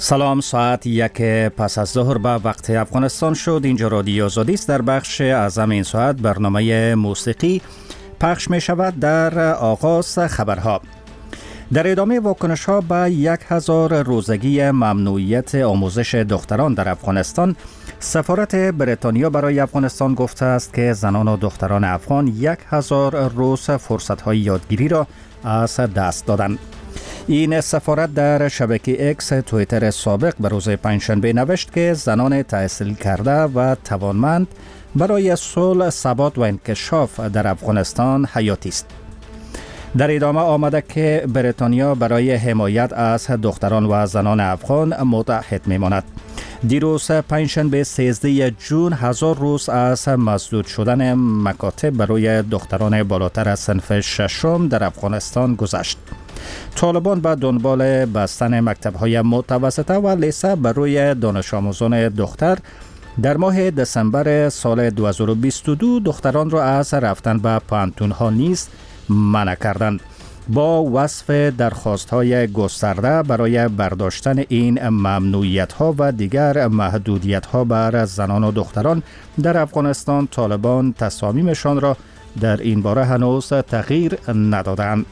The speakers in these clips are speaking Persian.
سلام، ساعت 1 پس از ظهر به وقت افغانستان شد. اینجا رادیو آزادی است. در بخش اعظم این ساعت برنامه موسیقی پخش می شود. در آغاز خبرها. در ادامه واکنش ها به 1000 روزگی ممنوعیت آموزش دختران در افغانستان، سفارت بریتانیا برای افغانستان گفته است که زنان و دختران افغان 1000 روز فرصت های یادگیری را از دست دادند. این سفارت در شبکه اکس توییتر سابق به روز پنجشنبه نوشت که زنان تحصیل کرده و توانمند برای صلح، ثبات و انکشاف در افغانستان حیاتی است. در ادامه آمده که بریتانیا برای حمایت از دختران و زنان افغان متحد می‌ماند. دیروز پنجشنبه 13 جون 1000 روز از مسدود شدن مکاتب برای دختران بالاتر از صنف ششم در افغانستان گذشت. طالبان به دنبال بستن مکتب‌های متوسطه و لیسه برای دانش آموزان دختر در ماه دسامبر سال 2022 دختران را از رفتن به پانتون‌ها نیز منع کردند. با وصف درخواست‌های گسترده برای برداشتن این ممنوعیت‌ها و دیگر محدودیت‌ها بر زنان و دختران در افغانستان، طالبان تصامیمشان را در این باره هنوز تغییر ندادند.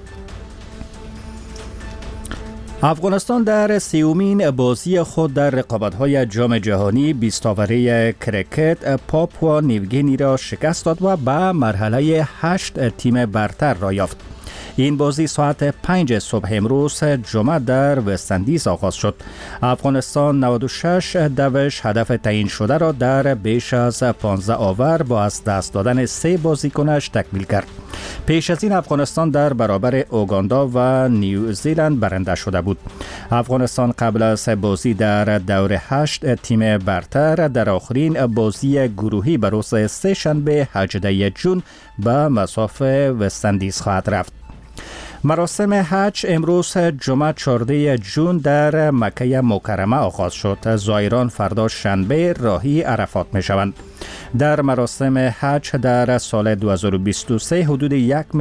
افغانستان در 30مین بازی خود در رقابت‌های جام جهانی 20 اوره کرکت پاپوا نیوگینی را شکست داد و به مرحله 8 تیم برتر را یافت. این بازی ساعت 5 صبح امروز جمعه در وست‌اندیز آغاز شد. افغانستان 96 دوش هدف تعیین شده را در بیش از 15 اوور با از دست دادن 3 بازیکنش تکمیل کرد. پیش از این افغانستان در برابر اوگاندا و نیوزیلند برنده شده بود. افغانستان قبل از بازی در دور 8 تیم برتر در آخرین بازی گروهی به روز سه شنبه 18 جون به مصاف وست‌اندیز خواهد رفت. مراسم حج امروز جمعه 14 جون در مکه مکرمه آغاز شد. زائران فردا شنبه راهی عرفات می شوند. در مراسم حج در سال 2023 حدود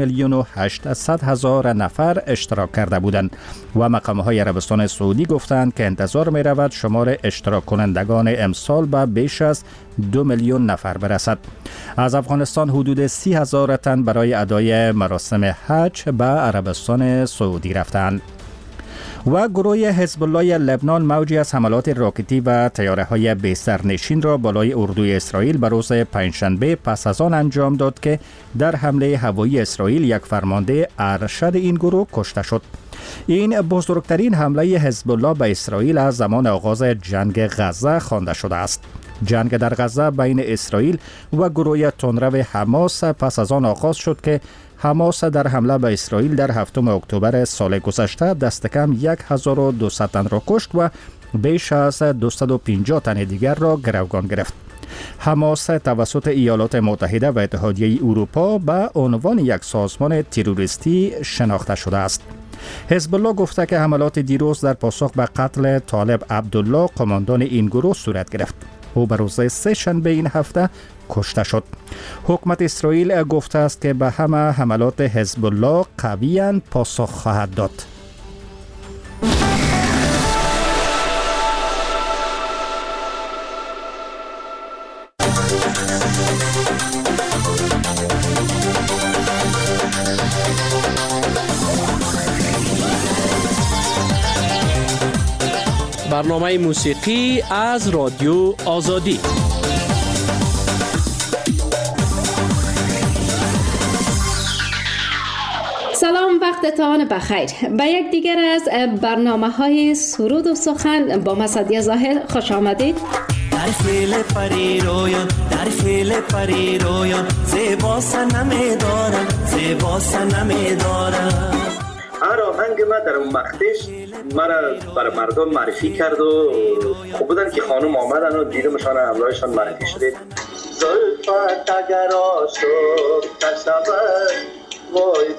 1,800,000 نفر اشتراک کرده بودند و مقام‌های عربستان سعودی گفتند که انتظار می رود شمار اشتراک کنندگان امسال به بیش از 2 میلیون نفر برسد. از افغانستان حدود 30,000 تن برای ادای مراسم حج به عربستان سعودی رفتند. و گروه حزب الله لبنان موجی از حملات راکتی و طیاره‌های بی‌سرنشین را بالای اردوی اسرائیل به روز پنجشنبه پس از آن انجام داد که در حمله هوایی اسرائیل یک فرمانده ارشد این گروه کشته شد. این بزرگترین حمله حزب الله به اسرائیل از زمان آغاز جنگ غزه خوانده شده است. جنگ در غزه بین اسرائیل و گروه تندرو حماس پس از آن آغاز شد که حماس در حمله به اسرائیل در 7 اکتبر سال گذشته دست کم 1200 تن را کشت و بیش از 250 تن دیگر را گروگان گرفت. حماس توسط ایالات متحده و اتحادیه اروپا به عنوان یک سازمان تروریستی شناخته شده است. حزب الله گفته که حملات دیروز در پاسخ به قتل طالب عبدالله قماندان این گروه صورت گرفت. او به روز سه شنبه این هفته کشته شد. حکومت اسرائیل گفته است که به همه حملات حزب الله قویاً پاسخ خواهد داد. برنامه موسیقی از رادیو آزادی. سلام، وقتتان بخیر. به یک دیگر از برنامه‌های سرود و سخن با مسعدی ظاهر خوش آمدید. در فیل پری رویان، در فیل پری رویان، زیبا سنمی دارم، زیبا سنمی دارم. هر آهنگ ما در اون وقتش مرا بر مردم معرفی کرد و خوب بودن که خانم آمدن و دیدمشان همراهشان معرفی شدید. زلفت اگر آشوب تشبه وای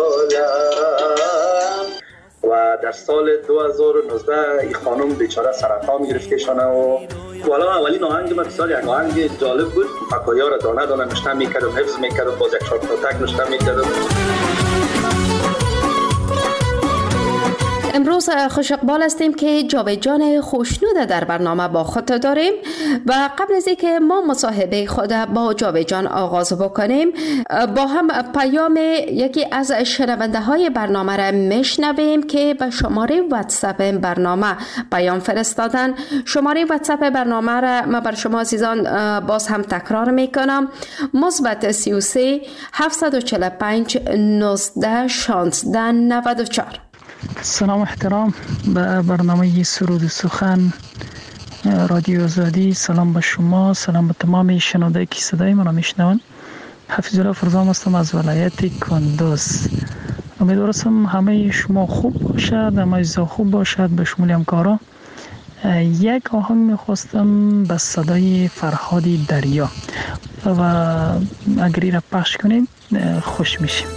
بحالم. و در سال 2019 این خانم بیچاره سرطان گرفتشانه و والا اولین آهنگ ما بسیار یک آهنگ جالب بود. فکایا را دانه دانه نشته میکردم، حفظ میکردم، باز یک شارت تک نشته میکردم. امروز خوش اقبال هستیم که جاویدجان خوشنود در برنامه با خود داریم و قبل از اینکه ما مصاحبه خود با جاویدجان آغاز بکنیم با هم پیام یکی از شنونده های برنامه را میشنویم که به شماره واتساپ برنامه پیام فرستادن. شماره واتساپ برنامه را ما بر شما عزیزان باز هم تکرار میکنم: +33 745 19 16 94. سلام احترام به برنامه سرود و سخن رادیو آزادی. سلام به شما، سلام به تمام شنونده که صدای من را میشنوند. حفیظ الله فرزام هستم از ولایت کندوز. امیدوارم همه شما خوب باشد، همه چیزا خوب باشد به شمول همکارا. یک آهنگ میخواستم به صدای فرهادی دریا و اگر این را پخش کنیم خوش میشیم.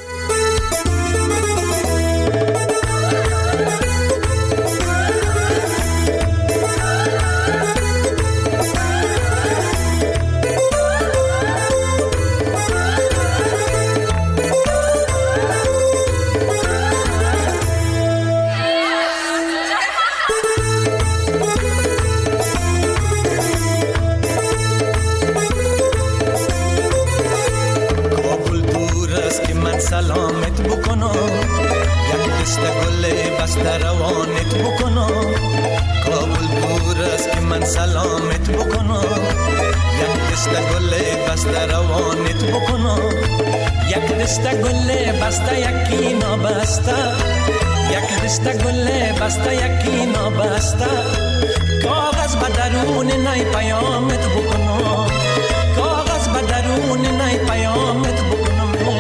سلامت بکنم، یک دست گل بسته روانت بکنم. کابل دور است که من سلامت بکنم، یک دست گل بسته روانت بکنم. یک دست گل بسته یکی نابسته، یک دست گل بسته یکی نابسته. کاغذ به درون نای پیامت بکنم، کاغذ به درون نای پیامت بکنم.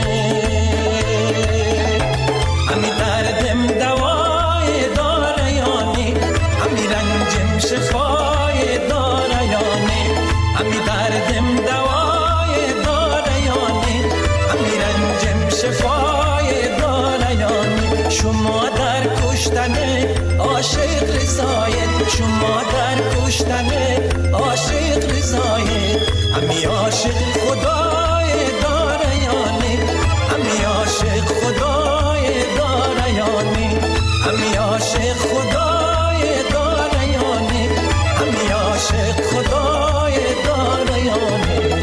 همی دردم دوای داره یانی، همی رنجم شفای داره یانی. همی دردم دوای داره یانی، همی رنجم شفای داره یانی. شما در کشتن عاشق رضایت، شما در کشتن عاشق رضایت. همی عاشق خدای داره یانی، همی عاشق خدای داره یانی. همی عاشق خدای داره یانی، همی عاشق خدای داره یانی.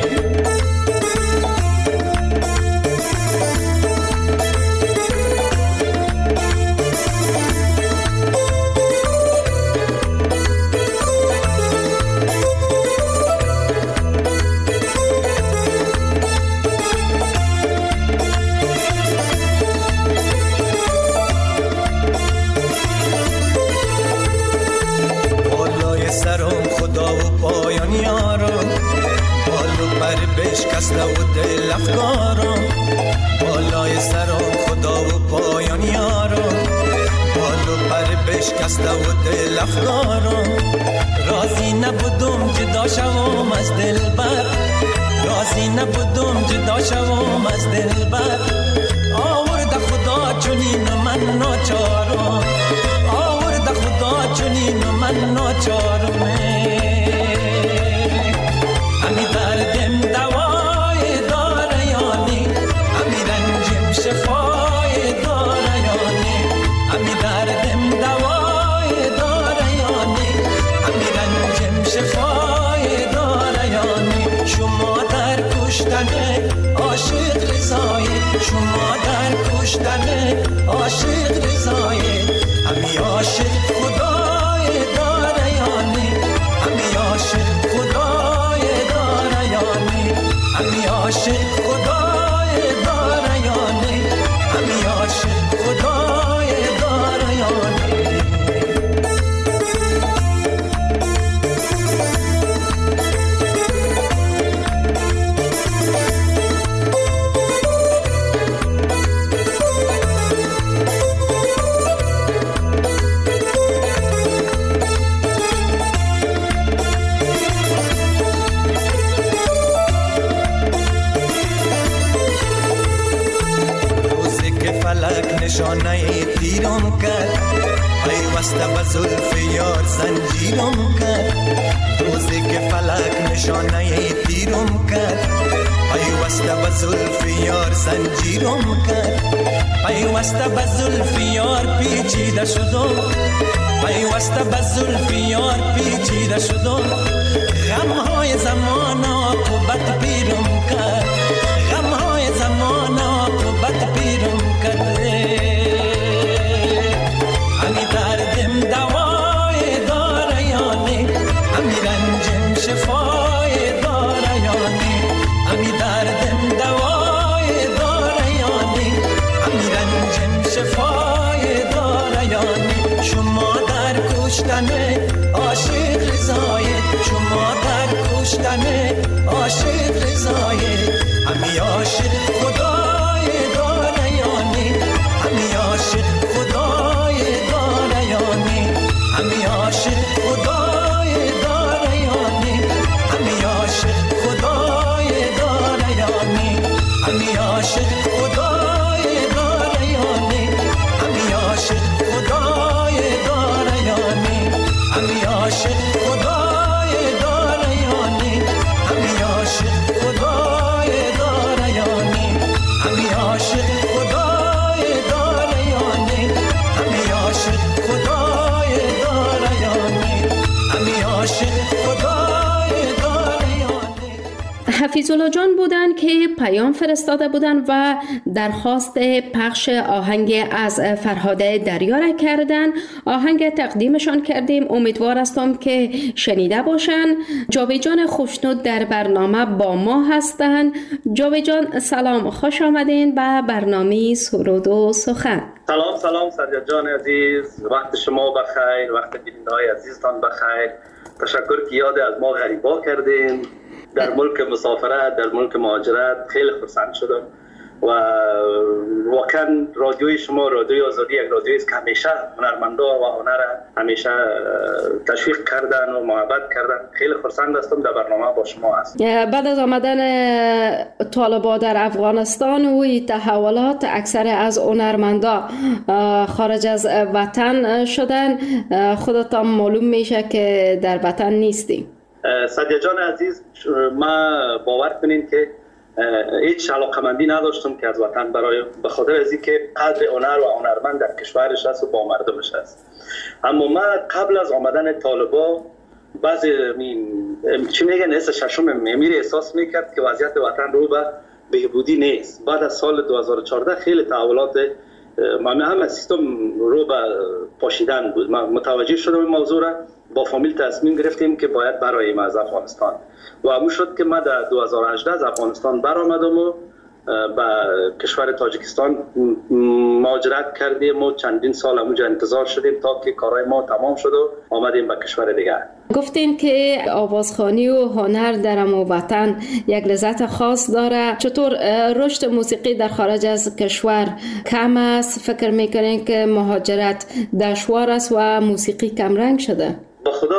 بشکسته و دل افکارم، بالای سرم خدا و پایان یارم. بالو پر بشکسته و دل افکارم. راضی نبودم جدا شوم از دلبر، راضی نبودم جدا شوم از دلبر. آورده خدا چنین من ناچارم، آورده خدا چنین من ناچارم. همی دردم دوای داره یانی، همی رنجم شفای داره یانی. همی دردم دوای داره یانی، همی رنجم شفای داره یانی. شما در کشتن عاشق رضایت، شما در کشتن عاشق رضایت. همی عاشق خدای داره یانی، همی عاشق خدای داره یانی. همی عاشق خدای داره یانی، همی عاشق خدای داره یانی. نشانه تیرم کرد، پیوسته به زلف یار زنجیرم کرد روزی که فلک نشانه تیرم کرد پیوسته به زلف یار زنجیرم کرد پیوسته به زلف یار پیچیده شدم پیوسته به زلف یار پیچیده شدم غمهای زمان عاقبت پیرم کرد غمهای زمان عاقبت پیرم کرد همی دردم دوای داره یا نه همی رنجم شفای داره یا نه همی دردم دوای داره یا نه همی رنجم شفای داره یا نه شما در کشتن عاشق رضایت شما در کشتن عاشق رضایت همی عاشق خدای داره یا نه همی عاشق خدای داره یا نه همی عاشق خدای داره یا نه همی عاشق خدای داره یا نه همی عاشق خدای داره یا نه همی عاشق خدای داره یا نه همی عاشق خدای داره یا نه همی عاشق خدای داره یا نه همی عاشق خدای داره یا نه همی عاشق خدای داره یا نه همی عاشق خدای داره یا نه. حفیظالله جان بودن که پیام فرستاده بودن و درخواست پخش آهنگ از فرهاده دریا را کردن. آهنگ تقدیمشان کردیم، امیدوار هستم که شنیده باشن. جاوید جان خوشنود در برنامه با ما هستند. جاوید جان سلام، خوش آمدین به برنامه سرود و سخن. سلام سجاد جان عزیز، وقت شما بخیر، وقت بیننده‌های عزیزتان بخیر. تشکر که یاد از ما غریبا کردین. در ملک مسافرت، در ملک مهاجرت خیلی خرسند شدم و واقعا رادیوی شما، رادیوی آزادی، یک رادیویی است که همیشه هنرمندا و هنر همیشه تشویق کردن و محبت کردن. خیلی خرسند هستم در برنامه با شما هست. بعد از آمدن طالبان در افغانستان و تحولات، اکثر از هنرمندا خارج از وطن شدن. خودتان معلوم میشه که در وطن نیستی. سجاد جان عزیز، ما باور کنین که هیچ علاقمندی نداشتم که از وطن برایم، به خاطر از اینکه قدر هنر و هنرمند در کشورش است و با مردمش است. اما ما قبل از آمدن طالبا بعضی چی میگن حس ششم امیر احساس میکرد که وضعیت وطن رو به بهبودی نیست. بعد از سال 2014 خیلی تحولات هم سیستم رو به پاشیدن بود. ما متوجه شدم این موضوع را، با فامیل تصمیم گرفتیم که باید براییم از افغانستان و همون شد که ما در 2018 از افغانستان برآمدم و به کشور تاجیکستان مهاجرت کردیم و چندین سال همونجا انتظار شدیم تا که کارهای ما تمام شد و آمدیم به کشور دیگر. گفتین که آوازخوانی و هنر در امو وطن یک لذت خاص داره. چطور رشد موسیقی در خارج از کشور کم است؟ فکر میکنین که مهاجرت دشوار است و موسیقی کم رنگ شده؟ به خدا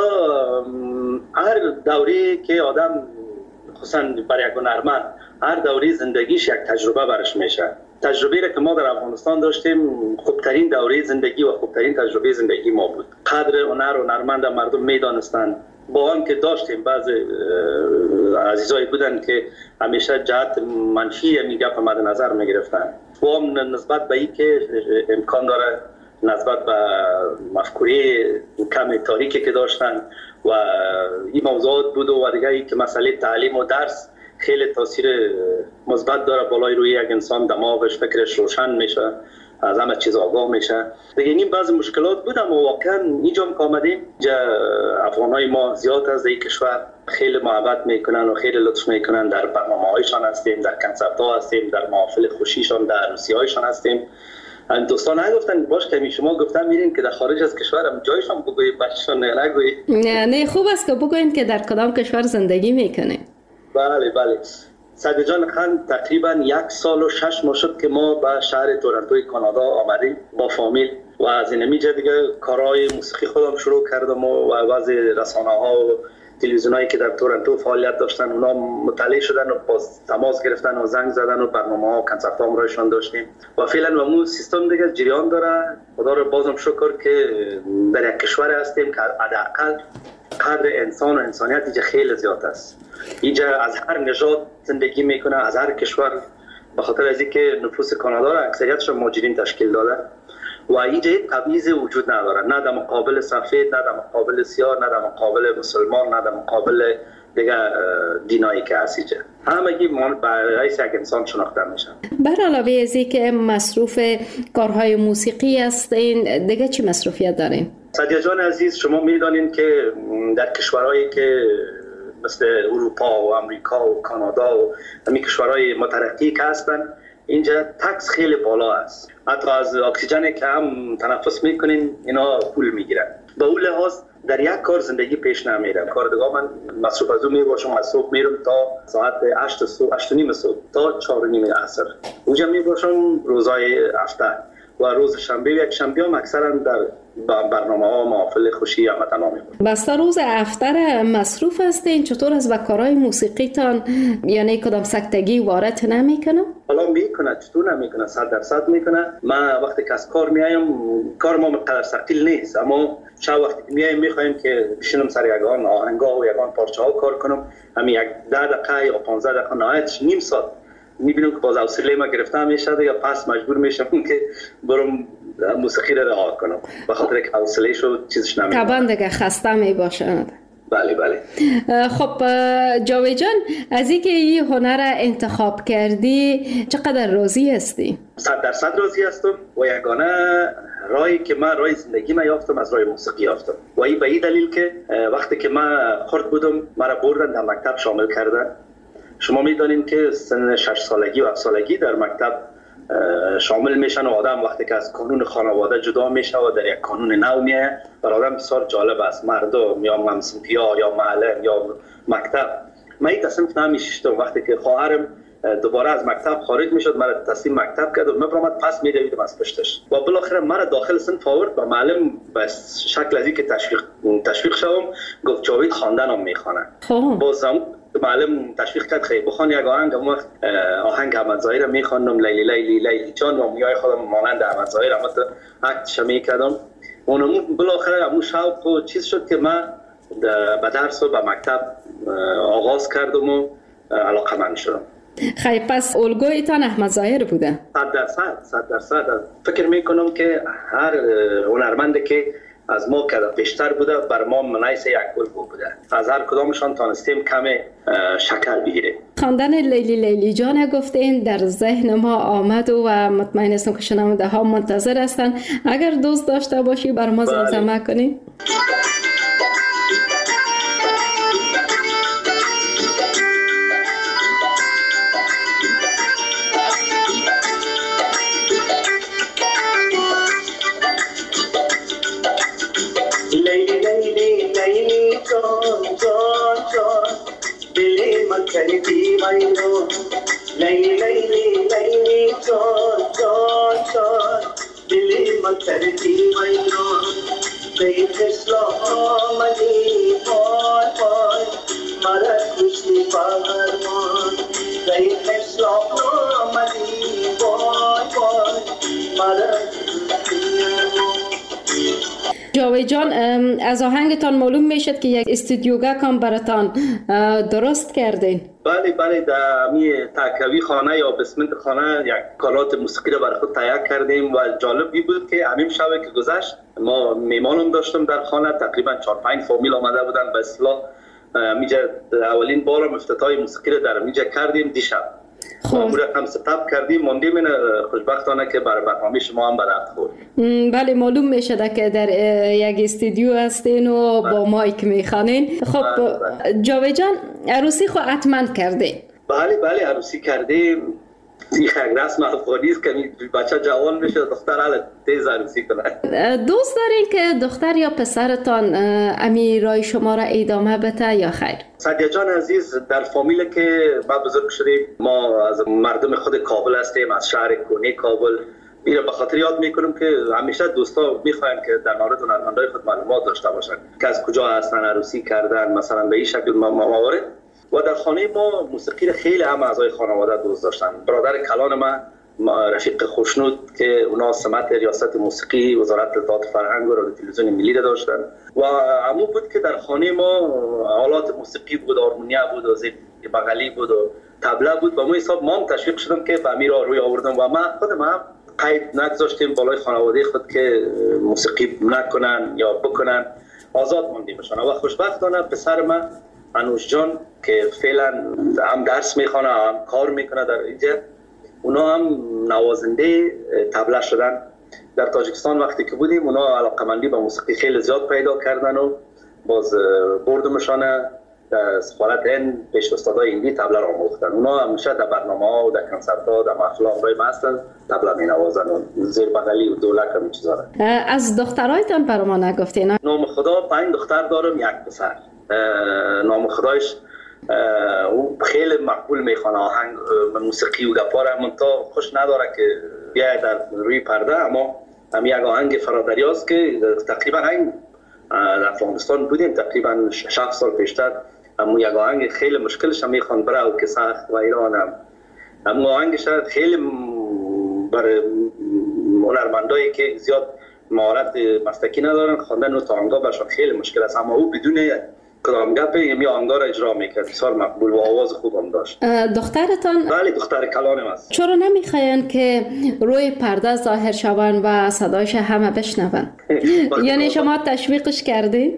هر دوری که آدم، خصوصا برای یک هنرمند، هر دوری زندگیش یک تجربه برش میشه. تجربه را که ما در افغانستان داشتیم خوبترین دوره زندگی و خوبترین تجربه زندگی ما بود. قدر هنر و هنرمند مردم میدانستند. با آن که داشتیم بعضی عزیزایی بودن که همیشه جهت منفی میگه مد نظر میگرفتن و هم نسبت به این که امکان داره نسبت به مفکوره کم تاریکی که داشتن و این موضوعات بود و دیگه ای که مسئله تعلیم و درس خیلی تاثیر مثبت داره بالای روی یک انسان، دماغش فکرش روشن میشه، از همه چیز آگاه میشه. دیگه این بعضی مشکلات بود اما واقعا اینجا که آمدیم افغانای ما زیاد از این کشور خیلی محبت میکنن و خیلی لطف میکنن. در برنامه‌هایشان هستیم، در کنسرت ها هستیم، در محافل خوشیشان، در عروسی‌هایشان هستیم. دوستان نگفتن باش که شما گفتن میرین که در خارج از کشورم جایشان بگویید، بچه‌شان نگویید. نه خوب است که بگوین که در کدام کشور زندگی میکنین. بله سجاد جان خان، تقریبا 1 سال و 6 ماه شد که ما به شهر تورنتوی کانادا آمدیم با فامیل و از اینجا دیگه کارهای موسیقی خودم شروع کردم و بعضی رسانه‌ها و تلویزیونایی که در تورنتو فعالیت داشتن اونا مطلع شدن و باز تماس گرفتن و زنگ زدن و برنامه‌ها و کنسرت‌ها همراهشان داشتیم و فعلا و سیستم دیگه جریان داره. خدا رو بازم شکر که در یک کشور هستیم که حداقل قدر انسان و انسانیت اینجا خیلی زیاد است. اینجا از هر نژاد زندگی میکنه، از هر کشور، به خاطر از اینکه نفوس کانادا را اکثریتش مهاجرین تشکیل داده و اینجا تبعیض وجود نداره، نه در مقابل سفید، نه در مقابل سیاه، نه در مقابل مسلمان، نه در مقابل دیگه دینایی که هست اینجا. همگی برای یک انسان شناخته میشن. بر علاوه از اینکه مصروف کارهای موسیقی هستین، دیگه چی مصروفیت دارین؟ سعدیه جان عزیز، شما میدانین که در کشورهایی که مثل اروپا و امریکا و کانادا و همین کشورهای مترقی که هستن، اینجا تکس خیلی بالا است. حتی از اکسیژنی که هم تنفس میکنین اینا پول میگیرن. به اون لحاظ در یک کار زندگی پیش نمیره. کارگاه من مصروف از اون میباشم، از صبح میرم تا ساعت 8 صبح، 8:30 صبح تا 4:30 عصر. اونجا میباشم روزهای هفته و روز شنبه و یک شنبه هم اکثرا در برنامه‌ها محافل خوشی یا متنا میباشم. بس تا روز هفته مصروف هستین، چطور از کارهای موسیقیتان یعنی کدام سکتگی وارد نمیکنه؟ حالا میکنه، چطور نمیکنه، 100% میکنه. من وقتی که از کار میایم، کار ما مقدار ثقیل نیست، اما شب وقتی میایم میخوایم که بشینم سر یگان آهنگا و یگان پارچه ها کار کنم. همین یک 10 دقیقه یا 15 دقیقه نهایتش نیم ساعت میبینم که باز حوصله ما گرفته میشه یا پس مجبور میشم که برم موسیقی رو رها کنم، به خاطر که حوصله شو چیزش نمیشه. طبعا دیگه خسته میباشند. بله بله. خب جاوید جان، از اینکه این هنر را انتخاب کردی چقدر راضی هستی؟ 100% راضی هستم و یگانه راهی که من راه زندگی ما یافتم از راه موسیقی یافتم و این به این دلیل که وقتی که من خرد بودم مرا بردن در مکتب شامل کردن. شما میدانید که سن 6 سالگی و 7 سالگی در مکتب شامل میشن و آدم وقتی که از قانون خانواده جدا میشه و در یک قانون نو میه، برای آدم بسیار جالب است. مردم یا همسنفیا یا معلم یا مکتب. من این تصمیم نمیشتم وقتی که خواهرم دوباره از مکتب خارج میشد، مرا تصمیم مکتب کرد و من برام پس میدویدم از پشتش و بالاخره مرا داخل صنف آورد و معلم به شکل از اینکه تشویق شوم گفت جاوید خواندنم میخوانه. بازم معلم تشویق کرد خیلی بخوان یک آهنگ. اون وقت آهنگ احمد ظاهر میخواندم، لیلی لیلی لیلی جان و میای خودم مانند احمد ظاهر اما اکتش میکردم. اونم بالاخره همون شوق و چیز شد که من به درس و به مکتب آغاز کردم و علاقه‌مند شدم. خیلی پس الگویتان احمد ظاهر بوده؟ 100%. فکر میکنم که هر هنرمنده که از ما که بیشتر بوده بر ما منیس یک الگو بوده. از هر کدامشان تانستیم کم شکل بگیره. خواندن لیلی لیلی جان گفتین در ذهن ما آمد و مطمئن هستم که شنونده ها منتظر هستن. اگر دوست داشته باشی بر ما زمزمه کنی. करती मैनो लई लई लई चोर चोर चोर दिली मत करती मैनो बेखसलो मनी पॉय पॉय मरा खुशी बाहर मन बेखसलो मनी पॉय पॉय मरा جاوید جان، از آهنگتان معلوم میشد که یک استودیوگاه کام براتان درست کردین. بله در می تاکوی خانه یا بسمنت خانه یک کالات موسیقی را برای خود تهیه کردیم و جالب بود که همین شبه که گذشت ما میمانم داشتم در خانه، تقریبا 4-5 فامیل آمده بودن به اصطلاح میجا اولین بار افتتاحی موسیقی را در میجا کردیم دیشب. خب هم ستاپ کردیم موندیم. این خوشبختانه که برنامه شما هم به درد خورد. بله معلوم میشده که در یک استودیو هستین و با مایک میخوانین. خب جاوید جان، عروسی خو حتما کردین؟ بله عروسی کردیم. این خیلی رسم افغانی است که بچه جوان میشه دختر حالا تیز عروسی کنه. دوست دارین که دختر یا پسرتان امی رای شما را ادامه بده یا خیر؟ سعدیه جان عزیز، در فامیل که ما بزرگ شدیم، ما از مردم خود کابل هستیم، از شهر کونی کابل میره به خاطر یاد میکنم که همیشه دوستا میخواین که در مورد هنرمندای خود معلومات داشته باشن که از کجا هستن، عروسی کردن، مثلا به این شکل موارد. و در خانه ما موسیقی خیلی هم اعضای خانواده دوست داشتن. برادر کلان ما رفیق خوشنود که اونا سمت ریاست موسیقی وزارت اطلاعات فرهنگ و رادیو تلویزیون ملی داشتن و عمو بود که در خانه ما آلات موسیقی بود، هارمونیا بود و زیب بغلی بود و طبله بود. با ما حساب ما هم تشویق شدم که به را روی آوردم و من خودم هم قید نگذاشتیم بالای خانواده خود که موسیقی نکنن یا بکنن، آزاد موندیم بشن. و خوشبختانه پسر من انوش جان که فعلا هم درس میخونه هم کار میکنه در اینجا، اونا هم نوازنده طبله شدن. در تاجیکستان وقتی که بودیم اونا علاقمندی به موسیقی خیلی زیاد پیدا کردن و باز بردمشانه در سفارت هند پیش استادای هندی طبله را آموختن. اونا همیشه در برنامه‌ها و در کنسرت‌ها در محفل‌های هستن طبله می‌نوازن و زیر بغلی و دولک هم چیزا. از دخترایتان برای ما نگفتین؟ نام خدا 5 دختر دارم، 1 پسر. نام خدایش او خیلی مقبول میخوانه آهنگ موسیقی و گپاره، منتها خوش نداره که بیاید در روی پرده. اما هم یک آهنگ فرادریاست که تقریبا همین در افغانستان بودیم تقریبا 6 سال پیشتر، اما یک آهنگ خیلی مشکلش هم میخوان برای که سخت و ایران هم اما آهنگش خیلی برای هنرمندایی که زیاد مهارت مسلکی ندارن خواندن و تانگا برشان خیلی مشکل است، اما او بدون کدام گپ می آهنگا را اجرا میکرد، بسیار مقبول و آواز خوب هم داشت. دخترتان؟ بله دختر کلانم است. چرا نمیخواین که روی پرده ظاهر شوند و صدایش همه بشنون؟ یعنی شما تشویقش کردین؟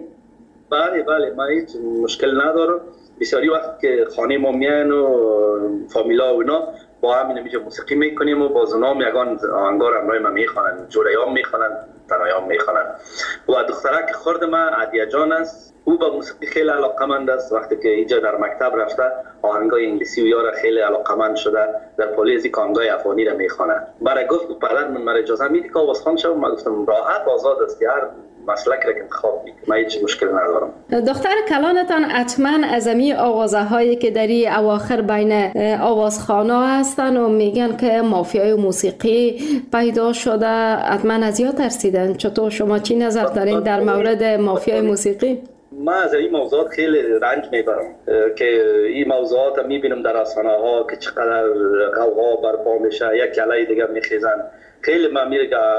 بله من هیچ مشکل ندارم. بسیاری وقت که خانه ما میان و فامیلا و اینا با هم اینجا موسیقی میکنیم و باز اونا هم یگان آهنگا را همراه ما میخوانن، جوریام میخوانن، تنایام میخوانن. و دخترک خرد ما عدیه جان است، او به موسیقی خیلی علاقمند است. وقتی که اینجا در مکتب رفته آهنگای انگلیسی و یارا خیلی علاقمند شده، در پلیسی آهنگای افغانی را میخوانه. برای گفت پدر من مرا اجازه میدی که آوازخوان شوم؟ من گفتم راحت آزاد است، هر مسلک را که انتخاب میکنه، من هیچ مشکل ندارم. دختر کلانتان حتما از امی آوازه هایی که در این اواخر بین آوازخوانا هستن و میگن که مافیای موسیقی پیدا شده، حتما از یا ترسیدن. چطور شما چی نظر دارین در مورد مافیای موسیقی؟ من از این موضوعات خیلی رنج میبرم که این موضوعات میبینم در رسانه ها که چقدر غوغا برپا میشه، یک علی دیگه میخیزن. خیلی من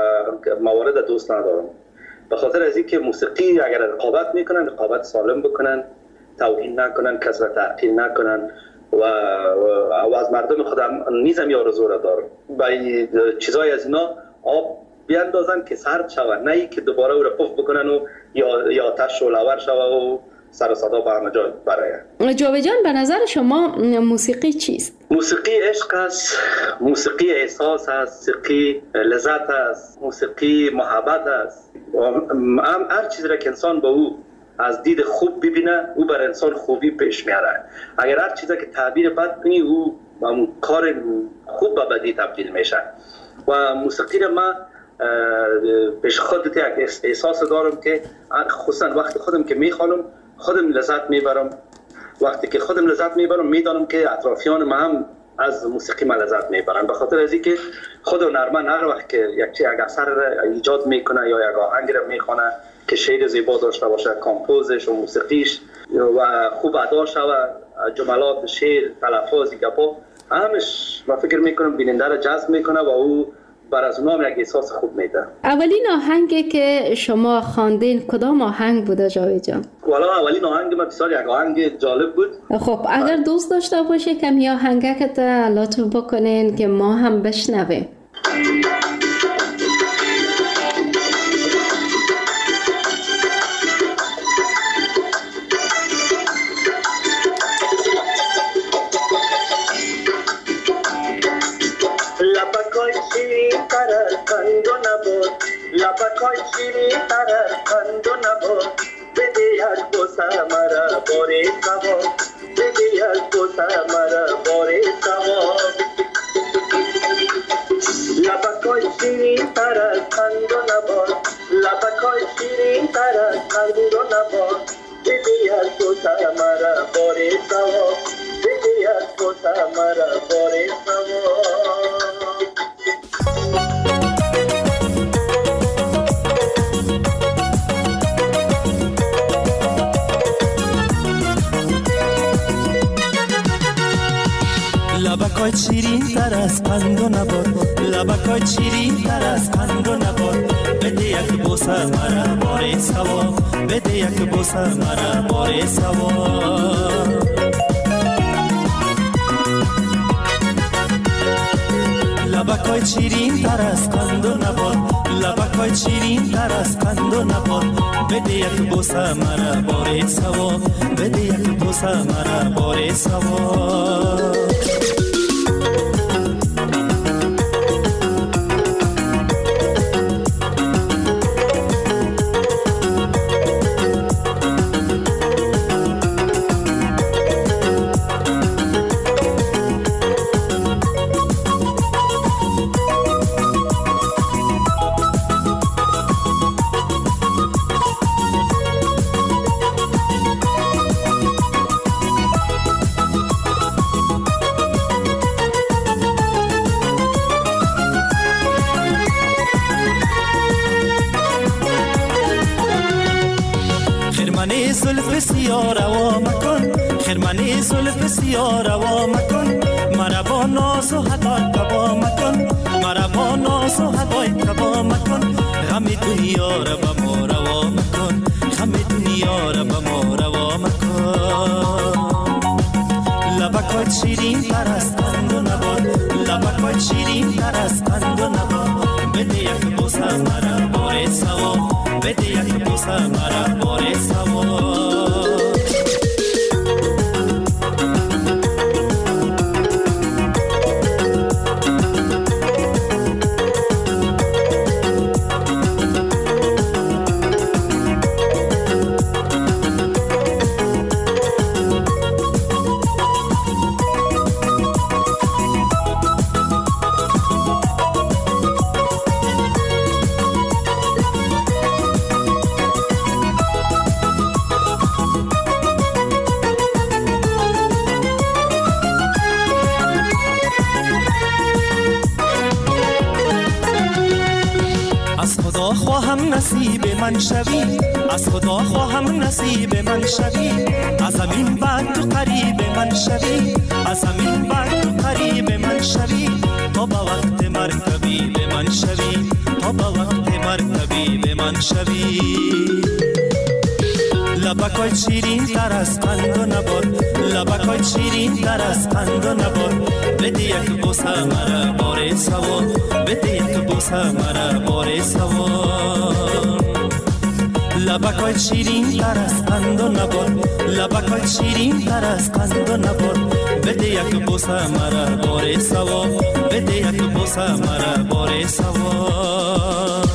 موارد دوست ندارم، به خاطر از اینکه موسیقی اگر رقابت میکنن رقابت سالم بکنن، توهین نکنن، کسب تحقیر نکنن و از مردم خودم نیزم آرزو را دارم به چیزای از اینا آب بیاندازن که سرد شود، نه ای که دوباره او را پف بکنن و یا آتش شعله‌ور شود و سر و صدا به همه جا برآید. جاوید جان به نظر شما موسیقی چیست؟ موسیقی عشق است، موسیقی احساس است، موسیقی لذت است، موسیقی محبت است. هر چیزی را که انسان با او از دید خوب ببینه او بر انسان خوبی پیش میاره. اگر هر چیزی که تعبیر بد کنی او کار خوب به بدی تبدیل میشه. و موسیقی را من پیش خودت یک احساس دارم که خصوصا وقتی خودم که میخوانم خودم لذت میبرم. وقتی که خودم لذت میبرم میدانم که اطرافیان ما هم از موسیقی ما لذت میبرن، به خاطر از اینکه خود هنرمند هر وقت که یک اثر را ایجاد میکنه یا یک آهنگ را میخونه که شعر زیبا داشته باشه، کامپوزش و موسیقیش و خوب ادا شود، جملات شعر، تلفظ، گپا، همش من فکر میکنم بیننده را جذب میکنه و او بر از اونها هم یک احساس خوب میده. اولین آهنگی که شما خواندین کدام آهنگ بوده جاوید جان؟ والا اولین آهنگ من بسیار یک آهنگ جالب بود. خب اگر دوست داشته باشه کمی آهنگک لطف بکنین که ما هم بشنویم. لبکای شیری ترر خندو نبود بدی از بوسه مرا باری سوا بدی از بوسه مرا باری سوا لبکای شیری ترر خندو نبود لبکای شیری ترر خندو نبود بدی از بوسه مرا باری سوا بدی از بوسه مرا باری سوا شیرین تر از قند و نبات، لبکای شیرین تر از قند و نبات. بده یک بوسه مرا بار ثواب، بده یک بوسه مرا بار ثواب. لبکای شیرین تر از قند و نبات، لبکای شیرین تر از قند و نبات. بده یک بوسه مرا بار ثواب، بده یک بوسه مرا بار ثواب. خرمنی زلف سیاه روا مکن، خرمنی زلف سیاه روا مکن. مرا با ناز و هدای تبا مکن، مرا با ناز و هدای تبا مکن. غم دنیا را به ما روا مکن، غم دنیا را به ما روا مکن. لبکات شیرین تر از قند و نبات، لبکات شیرین تر از قند و نبات. بده یک بوسه مرا بار ثواب، بده یک بوسه مرا بار ثواب. خواهم نصیب من شوی، از خدا خواهم نصیب من شوی. از زمین بعد تو قریب من شوی، از زمین بعد تو قریب من شوی. تا با وقت مرکبی به من شوی، تا با وقت مرکبی به من شوی. لبکای شیرین تر از قند و نبات، لبکای شیرین تر از قند و نبات. بده یک بوسه مرا بار ثواب، بده یک بوسه مرا بار ثواب. لبکای شیرین تر از قند و نبات، لبکای شیرین تر از قند و نبات. بده یک بوسه مرا بار ثواب، بده یک بوسه مرا بار ثواب.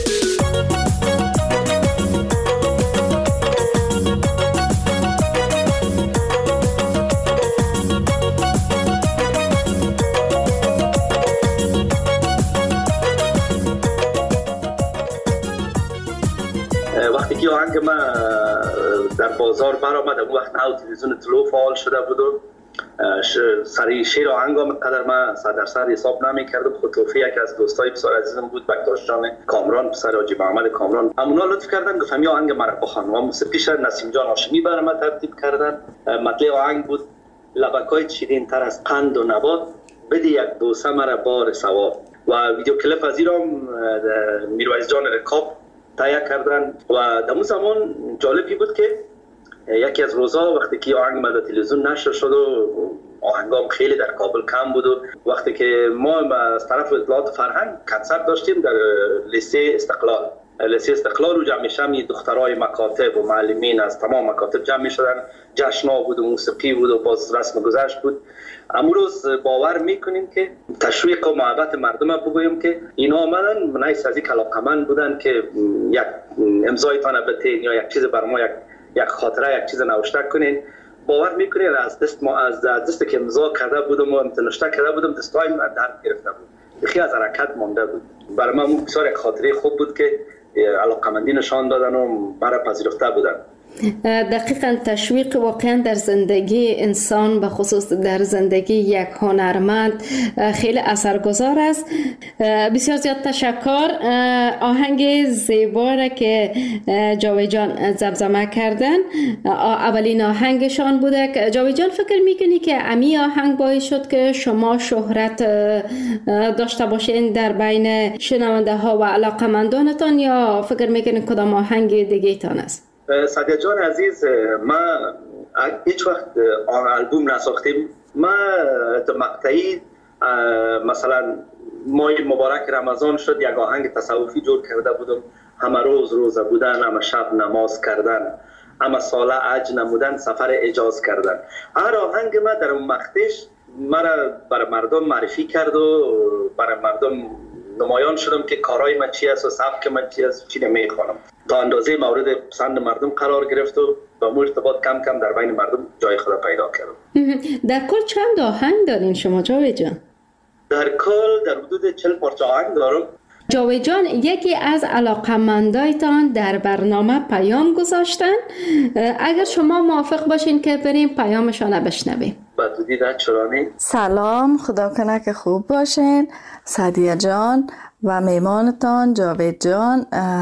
وقتی که آهنگ من در بازار برآمد، اون وقت نو تلویزیون طلو فعال شده بود و سری شیر آهنگ هم قدر من 100% حساب نمی‌کردم. خود توفیق یکی از دوستای بسیار عزیزم بود، بکتاش جان کامران، پسر حاجی محمد کامران. همونا لطف کردن گفتم این آهنگ مرا بخوان و موسیقیش نسیم جان هاشمی برای من ترتیب کردن. مطلع آهنگ بود لبکای شیرین تر از قند و نبات، بده یک بوسه مرا بار ثواب. و ویدیو کلیپ از ایران میرویس جان رکاب تهیه کردن. و در اون زمان جالبی بود که یکی از روزا وقتی که آهنگ من در تلویزیون نشر شد و آهنگام خیلی در کابل کم بود و وقتی که ما از طرف اطلاعات فرهنگ کنسرت داشتیم در لیسه استقلال و جمع میشم دخترای مکاتب و معلمین از تمام مکاتب جمع میشدن. جشن‌ها بود و موسیقی بود و باز رسم گذشت بود. امروز باور میکنیم که تشویق و محبت مردم بگویم که اینا آمدن منایس از یک علاقمند بودن که یک امضایتان بتین یا یک چیز بر ما یک خاطره یک چیز نوشته کنین. باور میکنین از دست که امضا کرده بودم و نوشته کرده بودم دستای من درد گرفته بود، خیلی از حرکت مانده بود. برای من بسیار یک خاطره خوب بود که علاقمندی نشان دادن و برای پذیرفته بودن. دقیقاً تشویق واقعا در زندگی انسان به خصوص در زندگی یک هنرمند خیلی اثرگذار است. بسیار زیاد تشکر. آهنگ زیبا را که جاوید جان زمزمه کردن اولین آهنگشان بوده. جاوید جان فکر میکنی که امی آهنگ باعث شد که شما شهرت داشته باشین در بین شنونده ها و علاقمندانتان، یا فکر میکنین کدام آهنگ دیگه تان است؟ سعدیه جان عزیز، ما هیچ وقت آلبوم نساختیم. ما مقطعی مثلا ماه مبارک رمضان شد، یک آهنگ تصوفی جور کرده بودم، همه روز روزه بودن، همه شب نماز کردن، همه ساله حج نمودن، سفر اجاز کردن. هر آهنگ ما در اون مقطعش مرا برای مردم معرفی کرد و برای مردم نمایان شدم که کارهای من چی است و سبک من چی است، چی نمیخوانم. تا اندازه مورد پسند مردم قرار گرفت و با مو ارتباط کم کم در بین مردم جای خود پیدا کردم. در کل چند آهنگ دارین شما جاوید جان؟ در کل در حدود 40 پارچه آهنگ دارم. جاوید جان یکی از علاقمندایتان در برنامه پیام گذاشتن، اگر شما موافق باشین که بریم پیامشان بشنویم. بدودی در چرانی. سلام، خدا کنه که خوب باشین سعدیه جان و میمانتان جاوید جان.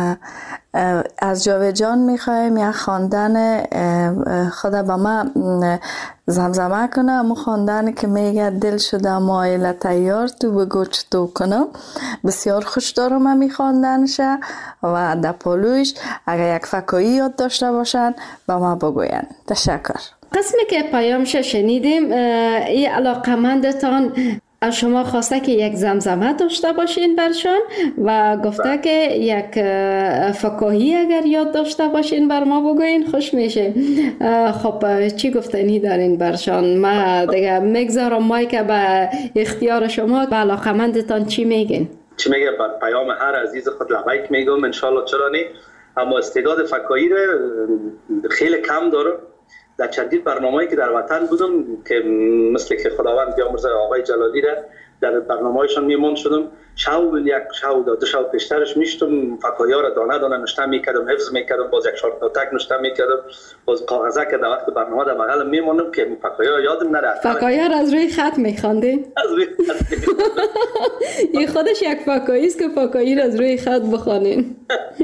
از جاوید جان میخوایم یک خواندن خدا به ما زمزمه کنه، امو خواندن که میگه دل شده مایل تیار تو بگو چطور کنم. بسیار خوش دارم همی خواندنشه و در پالویش اگر یک فکایی یاد داشته باشن به ما بگوین. تشکر. قسمی که پیامش شنیدیم، این علاقمندتان از شما خواسته که یک زمزمه داشته باشین برشان و گفته که یک فکاهی اگر یاد داشته باشین بر ما بگوین خوش میشه. خب چی گفتنی دارین برشان؟ ما دیگه میگذارم مایک به اختیار شما. به علاقمندتان چی میگین؟ چی میگه؟ بر پیام هر عزیز خود لبیک میگم انشالله. چرا نه؟ اما استعداد فکاهی رو خیلی کم دارم. در چندین برنامه‌ای که در وطن بودم که مثل که خداوند بیامرزه آقای جلالی را در برنامه‌هایشان میمون شدم، یک شو دو شو پیشترش میشتم فکاهی‌ها را دانه دانه نوشته میکردم، حفظ میکردم، باز یک شورت نوتک نوشته میکردم، باز کاغذه که در وقت برنامه در بغل میمونم که فکاهی‌ها یادم نره. فکاهی‌ها را از روی خط میخواندی؟ از روی خط. این خودش یک فکاهی است که فکاهی را از روی خط بخوانین.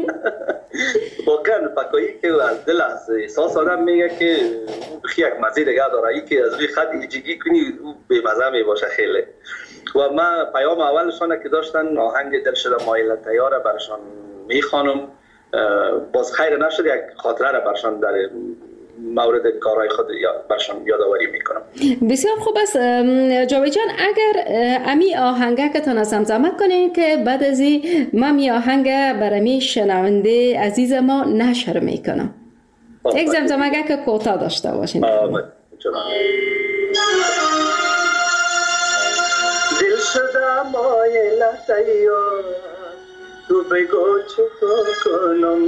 واقعا فکاهی که از دل از احساس آدم میگه که یک مزه دیگه داره، ای که از روی خط ایجگی کنی به مزه میباشه خیلی. و من پیام اولشانه که داشتن آهنگ دل شده مایل تیاره برشان میخوانم. باز خیر نشد یک خاطره را برشان در مورد کارهای خود برشان یادآوری میکنم. بسیار خوب است جاوید جان، اگر امی آهنگه که تان زمزمه کنین که بعد از این من می آهنگه برمی شنونده عزیز ما نشر میکنم. یک زمزمه که کوتاه داشته باشین. دل شده مایل تیار تو بگو چطور کنم،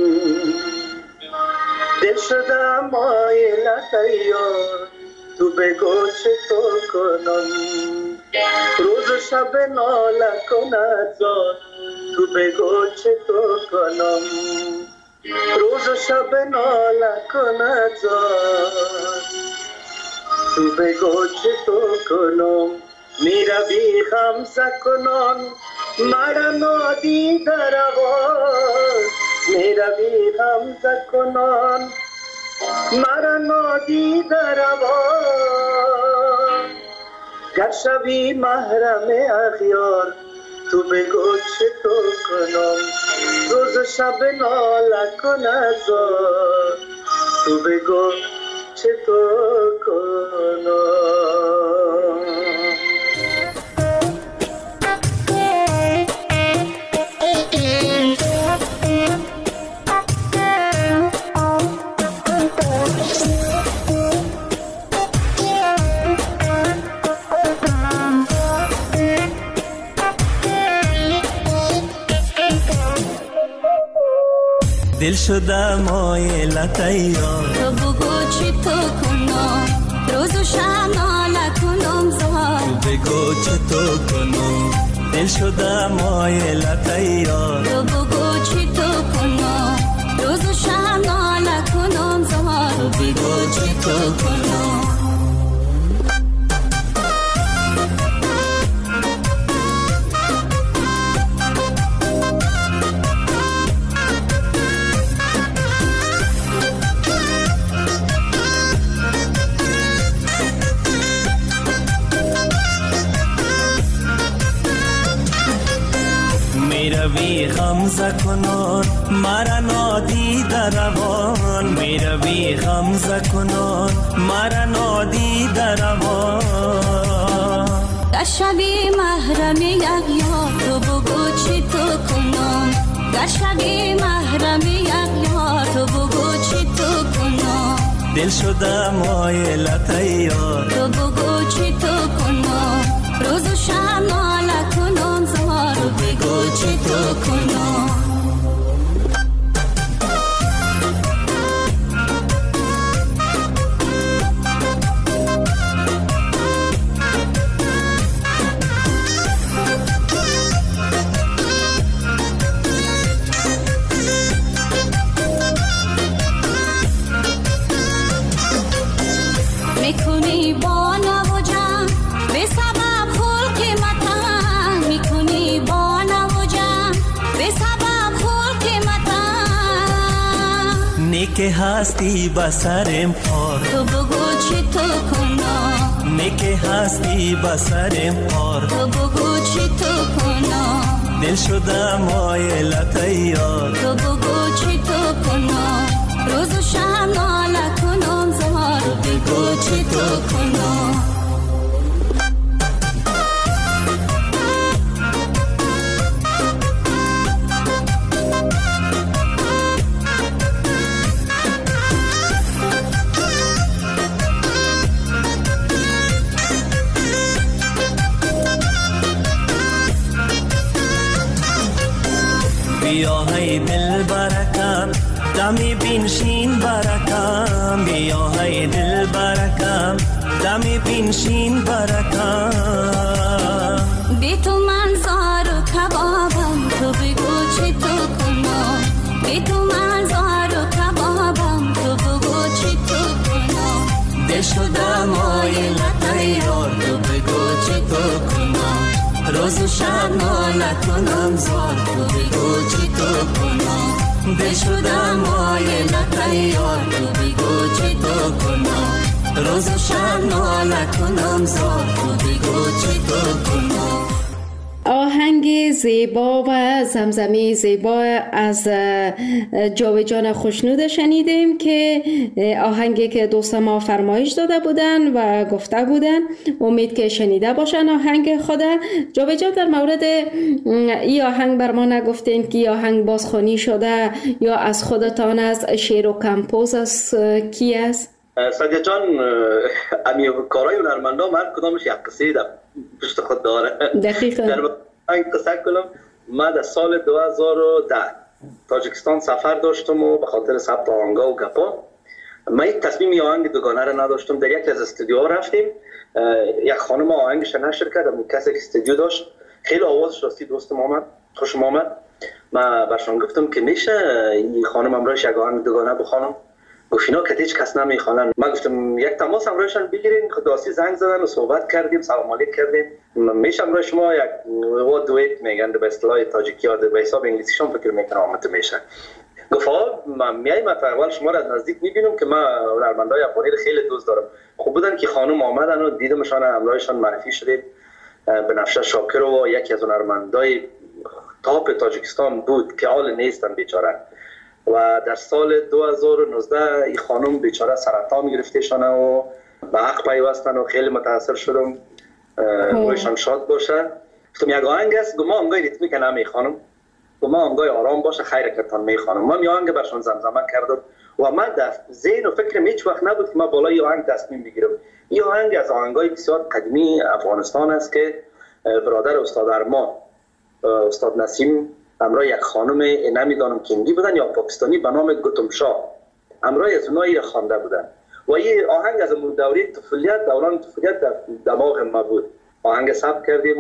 دل شده مایل تیار تو بگو چطور کنم، روز شب ناله کند زار تو بگو چطور کنم، روز شب ناله کند زار تو بگو چطور کنم، میروی خمسه کنان مرا نادی در آواز، میروی خمسه کنان مرا نادی در آواز، گر شوی محرم اغیار تو بگو چطور کنم، روز شب ناله کند زار تو بگو چطور کنم. دل شده مایل تیار تو بگو چی تو کنم، روز و شب ناله کنم زار تو بگو چی تو کنم، دل شده مایل تیار تو بگو چی تو کنم، روز و شب ناله کنم زار میروی غمزه کنان مرا نادیده روان میروی غمزه کنان مرا نادیده روان در شبی محرم یک یار تو بگو چی تو کنم در شبی محرم یک یار تو بگو چی تو کنم دل شده مایلت یار تو بگو چی تو کنم روز و شب ناله کنم زار تو بگو چی تو کنم میکنی با نو جمع به سبب خلق متن میکنی با نو جمع به سبب خلق متن نیک هستی بسرم پار تو بگو چی تو کنم نیک هستی بسرم پار تو بگو چی تو کنم دل شده مایلت یار تو بگو چی تو کنم روز و شب ناله کنم زار تو بگو چی تو کنم بیا های دل برکم دمی بینشین برکم بیا های دل برکم دمی بینشین برکم بی تو من زار و کبابم تو بگو چی تو کنم بی تو من زار و کبابم تو بگو چی تو کنم دل شده مایلت یار تو بگو چی تو کنم روز و شب ناله کنم زار تو بگو چی تو کنم دل شده مایلت یار تو بگو چی تو کنم روز و شب ناله کنم زار تو بگو چی تو کنم. آهنگ زیبا و زمزمه زیبا از جاویدجان خوشنود شنیدیم که آهنگی که دوست ما فرمایش داده بودن و گفته بودن، امید که شنیده باشن آهنگ خود. جاویدجان در مورد این آهنگ بر ما نگفتین که آهنگ بازخوانی شده یا از خودتان از شعر و کمپوز از کی است؟ سادیا جان، امی کارهای هنرمندا هر کدامش یک قصه در پشت خود داره. دقیقاً. در این قصه کنم، من در سال 2010 تاجیکستان سفر داشتم و به خاطر ثبت آهنگا و گپا من یک تصمیم آهنگ دوگانه را نداشتم. در یک از استودیوها رفتیم، یک خانم آهنگش نشر کرد، اون کسی که استودیو داشت خیلی آوازش راستی دوستم آمد، خوشم آمد. من برشان گفتم که میشه این خانم امروز یک آهنگ دوگانه بخوانم. گفت اینا که هیچ کس نمیخوانن. من گفتم یک تماس امروزشان بگیرین. خداسی زنگ زدن و صحبت کردیم، سلام علیک کردیم. میشه امروز شما یک دویت میگن به اصطلاح تاجیکی یا به حساب انگلیسیشون فکر میکنم آمده میشه. گفت من میایم، اول شما را از نزدیک میبینم که من هنرمندای افغانی خیلی دوست دارم. خوب بودن که خانم آمدن و دیدمشان، امروزشان معرفی شدیم. بنفشه شاکر و یکی از هنرمندای تاپ تاجیکستان بود که حال نیستن بیچاره. و در سال 2019 این خانم بیچاره سرطان گرفتهشانه و به حق پیوستن و خیلی متاثر شدم. رویشان شاد باشه. گفتم یک آهنگ است، گما آهنگای ریتمیک نمی خانم، گما آهنگای آرام باشه، خیر کتان می خانم. من آهنگ برشان زمزمه کردم و من در ذهن و فکرم هیچ وقت نبود که من بالای آهنگ تصمیم بگیرم. این آهنگ از آهنگای بسیار قدیمی افغانستان است که برادر استاد ارمان، استاد نسیم همراه یک خانم نمیدانم کینگی بودن یا پاکستانی به نام گوتم شاه، همراه از اونایی خوانده بودن و این آهنگ از دوره طفولیت، دوران طفولیت در دماغ ما بود. آهنگ ثبت کردیم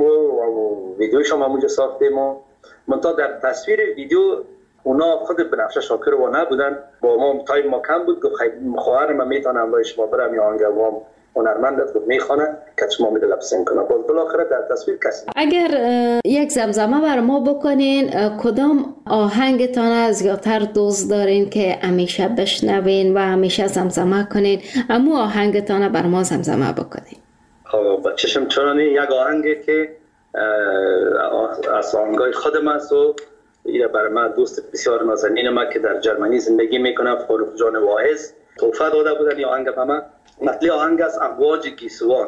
و ویدیوش هم همونجا ساختیم و منتها در تصویر ویدیو اونا خود بنفشه شاکر و نبودن، با ما تایم ما کم بود. گفت خواهر من میتونم برای شما برم یا آهنگ وام هنرمندت بود میخونه که شما میده لبسین کنه. باز بالاخره در تصویر کسی. اگر یک زمزمه بر ما بکنین، کدام آهنگتان از زیادتر دوست دارین که همیشه بشنوین و همیشه زمزمه کنین؟ اما آهنگتان بر ما زمزمه بکنین. خب با چشم چرانی یک آهنگی که از آهنگای خودم است و این برای من دوست بسیار نازنین ما که در جرمنی زندگی میکنه فاروق جان واعظ تحفه داده بودن این آهنگ به من. مطلع آهنگ از امواج گیسوان.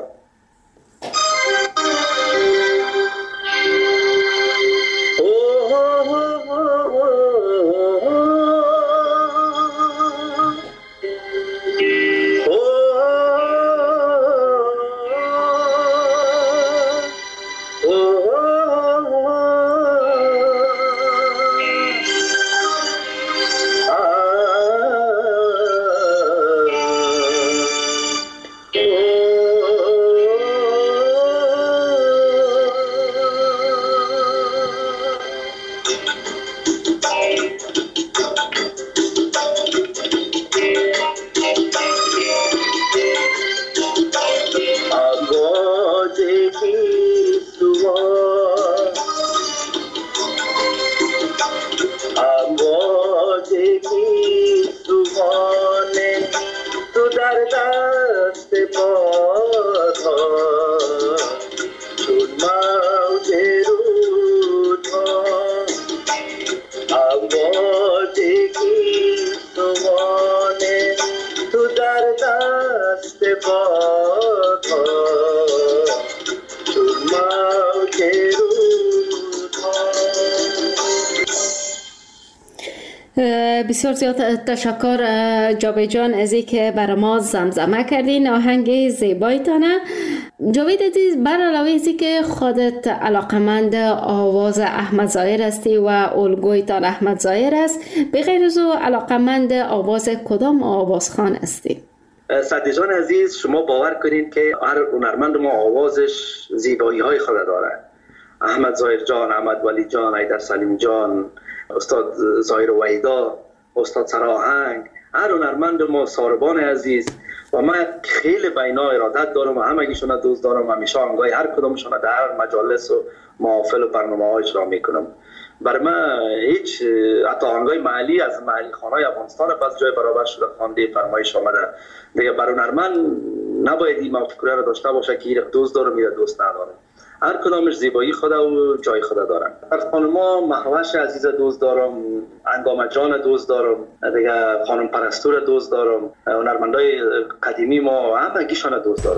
بسیار زیاد تشکر جاوید جان از اینکه برای ما زمزمه کردین آهنگ زیبایتانه. جاوید عزیز، بر علاوه از اینکه خودت علاقمند آواز احمد ظاهر هستی و الگویتان احمد ظاهر است، بغیر از او علاقمند آواز کدام آوازخوان هستی؟ سعدی جان عزیز، شما باور کنید که هر هنرمند ما آوازش زیبایی های خود داره. احمد ظاهر جان، احمد ولی جان، حیدر سلیم جان، استاد ظاهر وحیدا، استاد سراهنگ، هر هنرمند ما ساربان عزیز و من خیلی بینا ارادت دارم و همگیشون دوست دارم. همیشه آهنگای هر کدومشون در هر مجالس و محافل و برنامه‌ها اجرا میکنم. برای من هیچ حتی آهنگای محلی از محلی خانهای افغانستان پس جای برابر شده خوانده فرمایش آمده. دیگه برای هنرمند نباید این مفکوره رو داشته باشه که این دوست دارم یا دوست ندارم. هر کدامش زیبایی خود و جای خود دارن. از خانم‌ها مهوش عزیز دوست دارم، انگام جان دوست دارم، دیگه خانم پرستور دوست دارم، هنرمندای قدیمی ما همگیشون دوست دارم.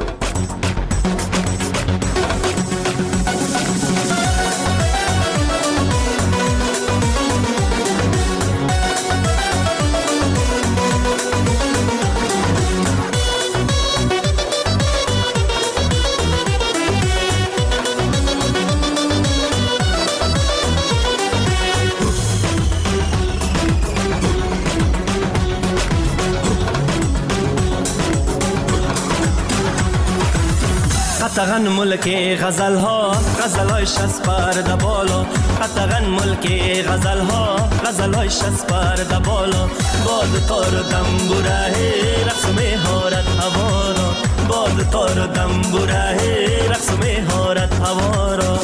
قطعاً ملک غزل‌هایش از پرده بالا، قطعاً ملک غزل‌هایش از پرده بالا. باد تار و دنبوره رقص مهارت هوا را، باد تار و دنبوره رقص مهارت هوا را.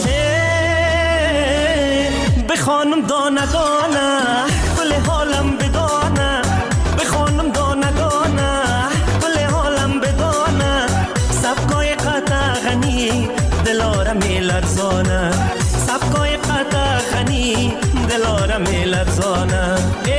بخوانم دانه دانه گل حالم بدانه، بخوانم دانه دانه گل حالم بدانه. سبکای قطع غنی دلارم لرزانه، سبکای قطع غنی دلارم لرزانه.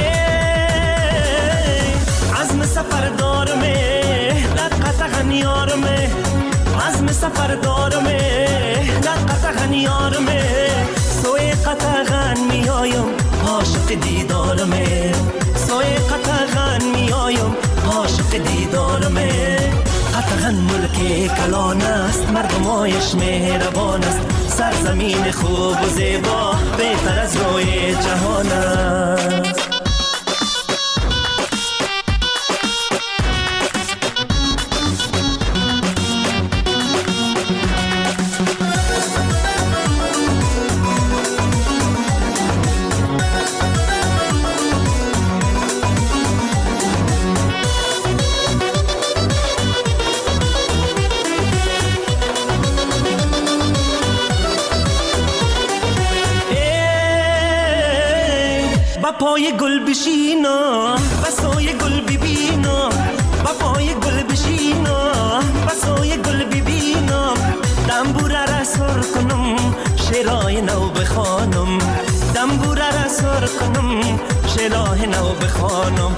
عزم سفر دارمه لقطع غنیارمه، عزم سفر دارمه لقطع غنیارمه. سوی قطع غن میایم عاشق دیدارمه، سوی قطع غن میایم عاشق دیدارمه. قطعاً ملک کلان است، مردمایش مهربان است، سرزمین خوب و زیبا بهتر از روی جهان است. پای گل بشینا بسای گل ببینا، با پای گل بشینا بسای گل ببینا. دنبوره را سر کنم شعرهای نو بخوانم، دنبوره را سر کنم، شعرهای نو بخوانم،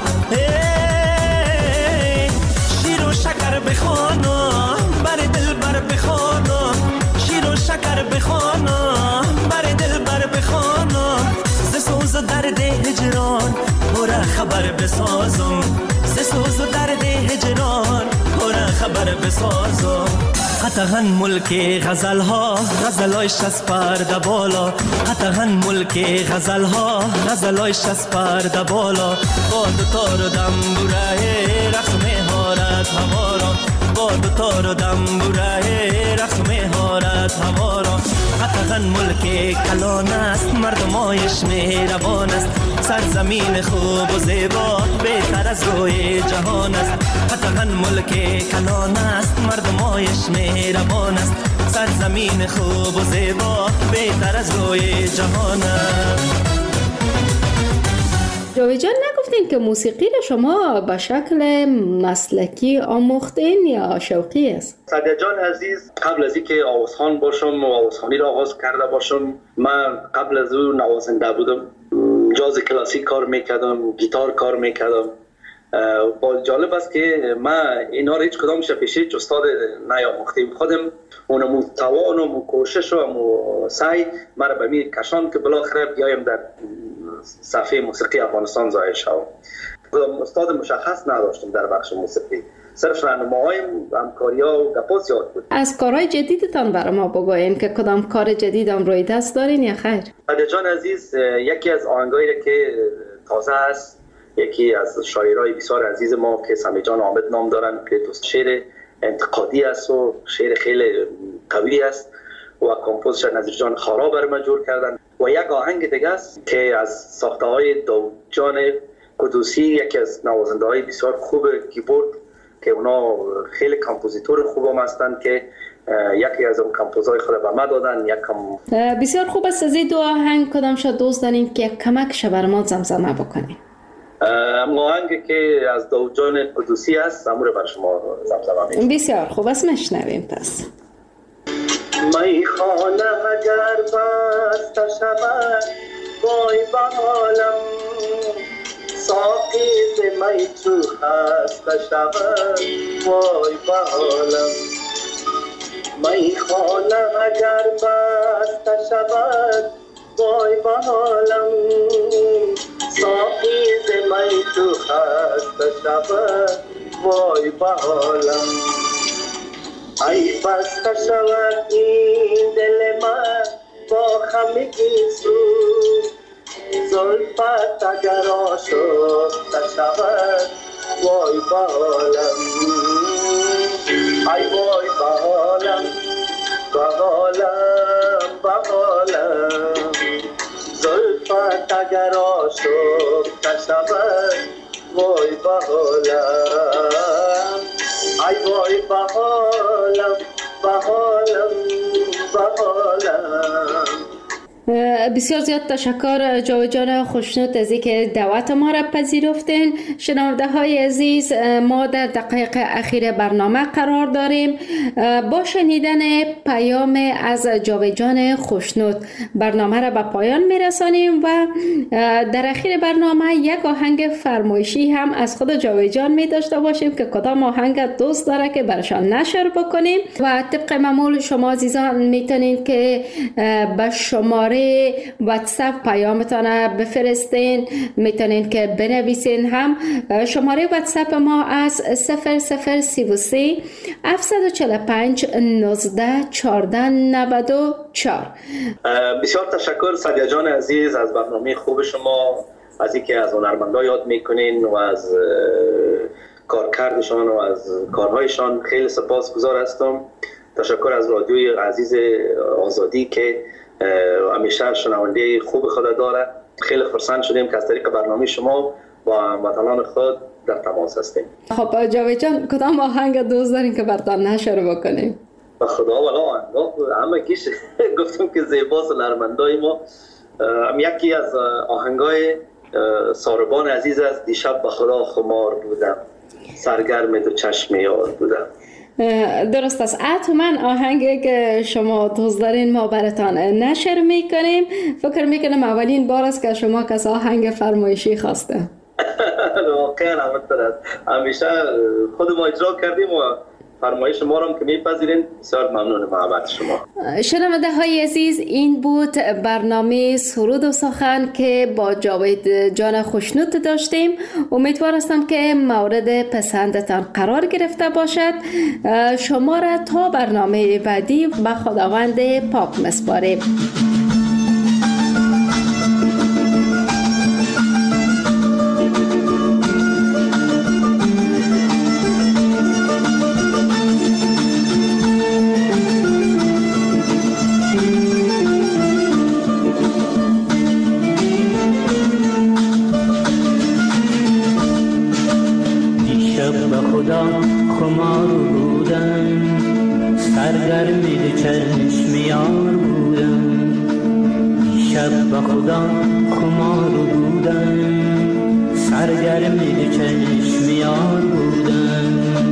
شیر و شکر بخوانم، بر دل بر بخوانم، شیر و شکر بخوانم، بر دل بر بخوانم، ز سوز و درد هجران پر خبر بسازم، ز سوز و درد هجران پر خبر بسازم. قطعاً ملک غزل‌ها غزلایش از پرده بالا، قطعاً ملک غزل‌ها غزلایش از پرده بالا، با دو تار و دنبوره رقص مهارت هوا را، با دو تار و دنبوره رقص مهارت هوا را. قطعاً ملک کلان است، مردمایش مهربان است، سرزمین خوب و زیبا بهتر از روی جهان است. قطعاً ملک کلان است، مردمایش مهربان است، سرزمین خوب و زیبا بهتر از روی جهان است. جاوید جان، نگفتین که موسیقی را شما به شکل مسلکی آموختین یا شوقی است؟ سعدیه جان عزیز، قبل از اینکه آوازخوان باشم و آوازخوانی را آغاز کرده باشم، من قبل از او نوازنده بودم، جاز کلاسیک کار میکردم، گیتار کار میکردم. با جالب است که من اینا را هیچ کدامش پیش هیچ استاد نیاموختیم، خودم اونمو توان و کوشش و سعی مرا به می کشان که بالاخره بیایم در صفحه موسیقی افغانستان ظاهر شوم. استاد مشخص نداشتم در بخش موسیقی، صرف راهنماهای همکاری‌ها و گپا زیاد بود. از کارهای جدیدتان برای ما بگوین که کدام کار جدید هم روی دست دارین یا خیر؟ سعدیه جان عزیز، یکی از آهنگایی که تازه است، یکی از شاعرای بسیار عزیز ما که سمی جان حامد نام دارن که شعر انتقادی است و شعر خیلی قوی است و کمپوزش نظیر جان خارا بر ما جور کردن. و یک آهنگ دیگه است که از ساخته های داود جان قدوسی، یکی از نوازنده های بسیار خوب کیبورد که اونا خیلی کمپوزیتور خوب هم هستن که یکی از اون کمپوزهای خود به ما دادن. بسیار خوب است. از این دو آهنگ کدام شد دوست دارین که یک کمکش بر ما زمزمه بکنیم؟ آهنگی که از داود جان قدوسی است امور بر شما زمزمه می‌کنم. بسیار خوب است، میشنویم پس. میخانه اگر بسته شود وای به حالم، ساقی ز می چو خسته شود وای به حالم. میخانه اگر بسته شود وای به حالم، ساقی ز می چو خسته شود وای به حالم. ای بسته شود این دل من با خمگی سوز، زلفت اگر آشفته شود وای به حالم. ای وای به حالم، به حالم، به حالم، زلفت اگر آشفته شود وای به حالم. ای وای به حالم، به حالم، به حالم. بسیار زیاد تشکر جاوید جان خوشنود از اینکه دعوت ما را پذیرفتین. شنونده های عزیز، ما در دقایق اخیر برنامه قرار داریم. با شنیدن پیام از جاوید جان خوشنود برنامه را به پایان میرسانیم و در اخیر برنامه یک آهنگ فرمایشی هم از خود جاوید جان می داشته باشیم که کدام آهنگ دوست داره که برشان نشر بکنیم و طبق معمول شما عزیزان میتونین که به شماره واتساپ پیامتان بفرستین، میتونین که بنویسین هم. شماره واتساپ ما از 0033 745 19 14 94. بسیار تشکر سعدیه جان عزیز از برنامه خوب شما، از اینکه از هنرمندا یاد میکنین و از کارکردشان و از کارهایشان خیلی سپاسگزار هستم. تشکر از رادیوی عزیز آزادی که همیشه شنونده خوب خود داره. خیلی خرسند شدیم که از طریق برنامه شما با وطنان خود در تماس هستیم. خب جاوید جان، کدام آهنگ دوست دارین که براتون نشر بکنیم؟ به خدا والا همه کیش گفتم که زیباست هنرمندای ما. یکی از آهنگای ساربان عزیز است. دیشب به خدا خمار بودم، سرگرم دو چشم یار بودم. درست است. من آهنگی که شما دوست دارین ما براتان نشر میکنیم. فکر میکنم اولین بار است که شما کس آهنگ فرمایشی خواسته. واقعا همینطور است. همیشه خود ما اجرا کردیم و فرمایش ما رو که میپذیرین. بسیار ممنون محبت شما. شنونده های عزیز، این بود برنامه سرود و سخن که با جاوید جان خوشنود داشتیم. امیدوار هستم که مورد پسندتان قرار گرفته باشد. شما را تا برنامه بعدی به خداوند پاک میسپاریم. خمار بودم، سرگرم چشم یار بودم. دیشب به خدا خمار بودم، سرگرم چشم یار بودم.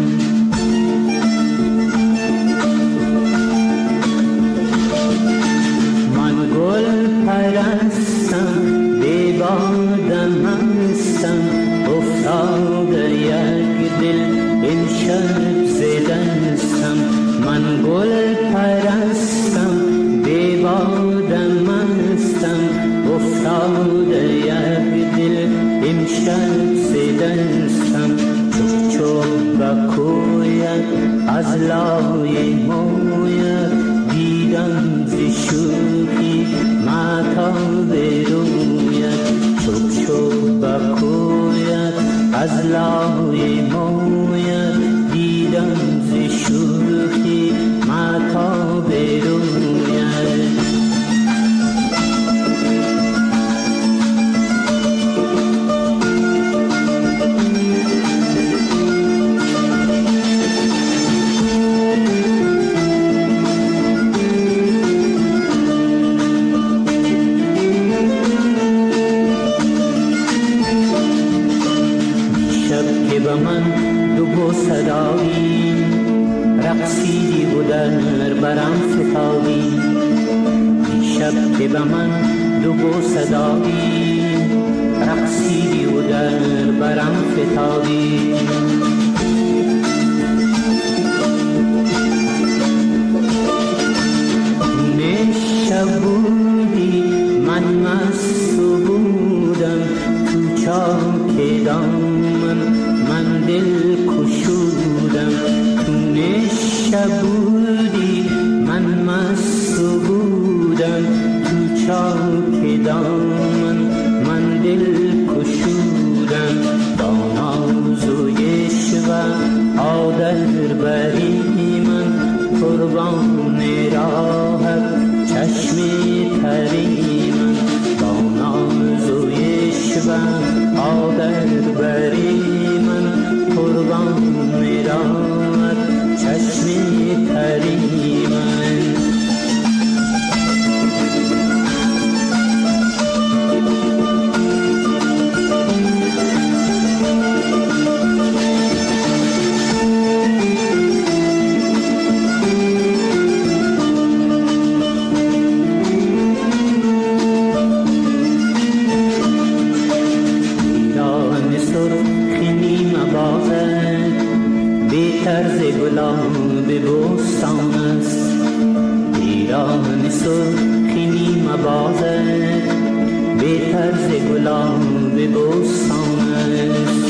من گل پرستم، بی بادم هستم، افتاده یک دل امشب زدنستم. من گل پرستم، بی بادم هستم، افتاده یک دل امشب زدنستم. چوب چوب به کویت از لای مویت دیدم ز شوخی ماتاب رویت. چوب چوب به کویت از لای مویت دیدم ز شوخی ماتاب رویت. صدایی رقصیدی و در برم فتادی. دیشب که به من دو صدایی رقصیدی و در برم فتادی. نشب بودی من مست بودم، تو چاک دامن من دل کشودم. تو نشب بودی من مست بودم، تو چاک دامن من دل کشودم. با ناز و عشق عادت بری من قربان راهت چشم تری من. با ناز و عشق عادت بری قربان میراد چشم تری من. طرز گلاب بوستان است، ایران سرخی نیم بازد، به طرز گلاب بوستان است.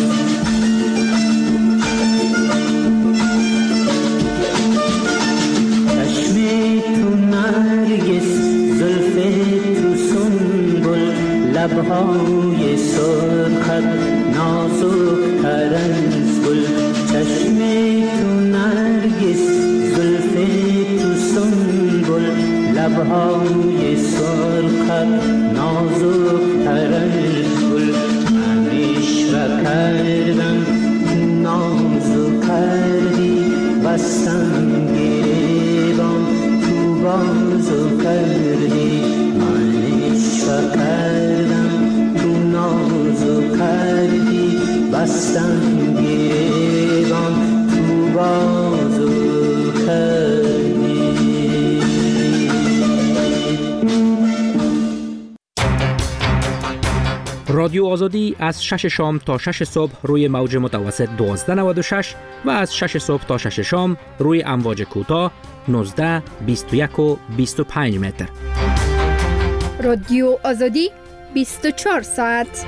چشم تو نرگس، زلف تو سنبل، لبهای سرخت نازک تر از گل. چشم تو نرگس، زلف تو سنبل، لبهای سرخت نازک تر از گل. من عشق کردم نازو کردی، بستم گریبان تو بازو کردی. من عشق کردم تو نازو کردی، بستم گریبان تو بازو رادیو آزادی از 6 شام تا 6 صبح روی موج متوسط 1296 و از 6 صبح تا 6 شام روی امواج کوتاه 19، 21 و 25 متر. رادیو آزادی 24 ساعت.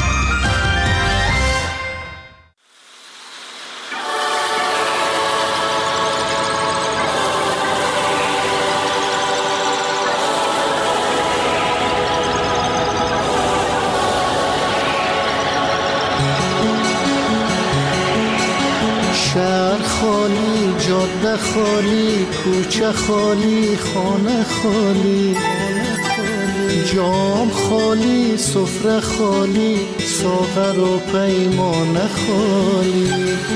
شهر خالی، جاده خالی، کوچه خالی، خانه خالی، جام خالی، سفره خالی، ساغر و پیمانه خالی.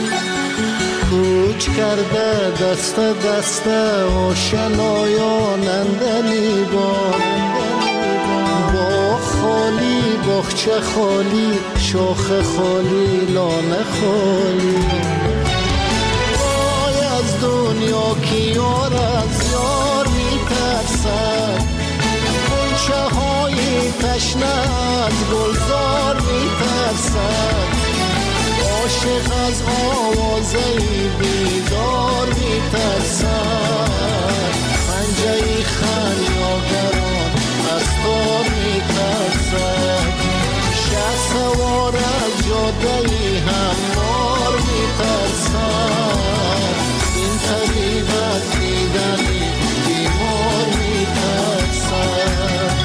کوچ کرده دست دست آشنایان اندلی با خالی، باغچه خالی، شاخ خالی، لانه خالی. دنیا کی یار از یار میترسد، غنچه های تشنه از گلزار میترسد، عاشق از آوازه بیدار میترسد، پنجه خمیازگران از تار میترسد، شه سوار از جاده هموار میترسد، طبیب از دیدنی بیمار میترسد.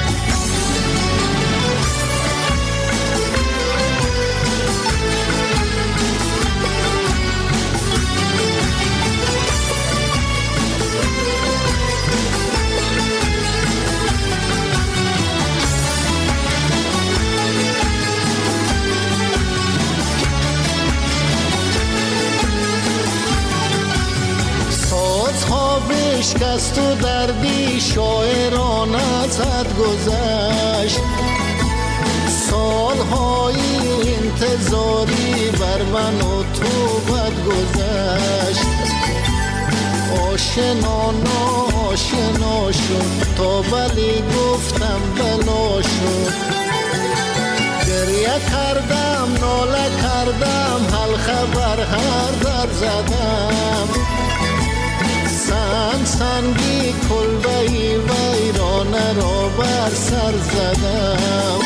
شکست و دردی شاعران از حد گذشت، سالهای انتظاری بر من و تو بد گذشت، آشنا ناآشنا شد تا ولی گفتم بلا شد، گریه کردم ناله کردم حلقه بر هر در زدم، سنگی کلبهی ویرانه را بر سر زدم،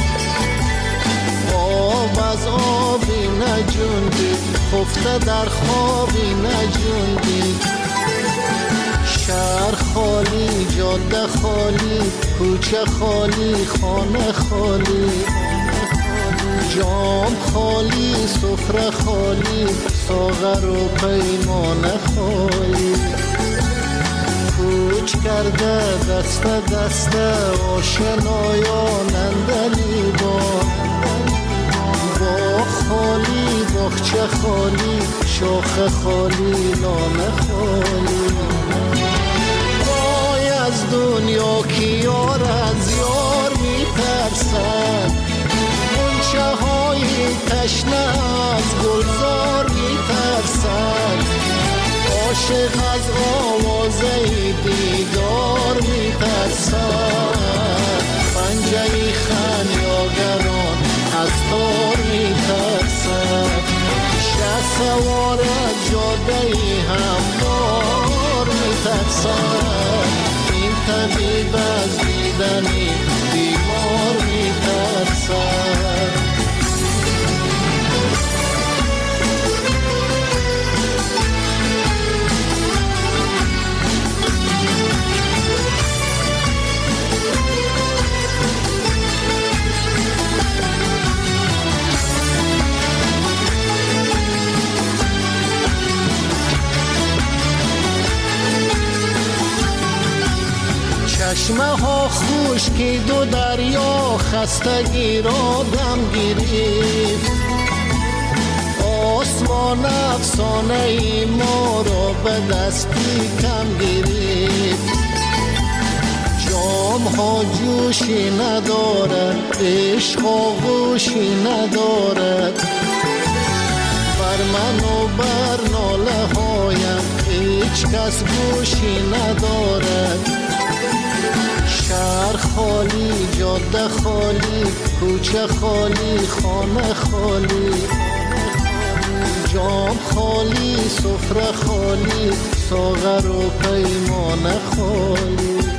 آب از آبی نجوندی خفته در خوابی نجوندی، شهر خالی، جاده خالی، کوچه خالی، خانه خالی، جام خالی، سفره خالی، ساغر و پیمانه خالی. کوچ کرده دست دست آشنایان اندلی با خالی، باغچه خالی، شاخ خالی، لانه خالی. وای از دنیا کی یار از یار میترسد، غنچه های تشنه از گلزار میترسد، عاشق از آوازه دیدار میترسد، پنجه خمیازگران از تار میترسد، شه سوار از جاده هموار میترسد، این طبیب از دیدنی بیمار میترسد. چشمه ها خشکید و دریا خستگی را دم گرفت، آسمان افسانه ای ما را به دستی کم گرفت، جام ها جوشی ندارد، عشق آغوشی ندارد، بر من و بر ناله هایم هیچ کس گوشی ندارد، شهر خالی، جاده خالی، کوچه خالی، خانه خالی، جام خالی، سفره خالی، ساغر و پیمانه خالی.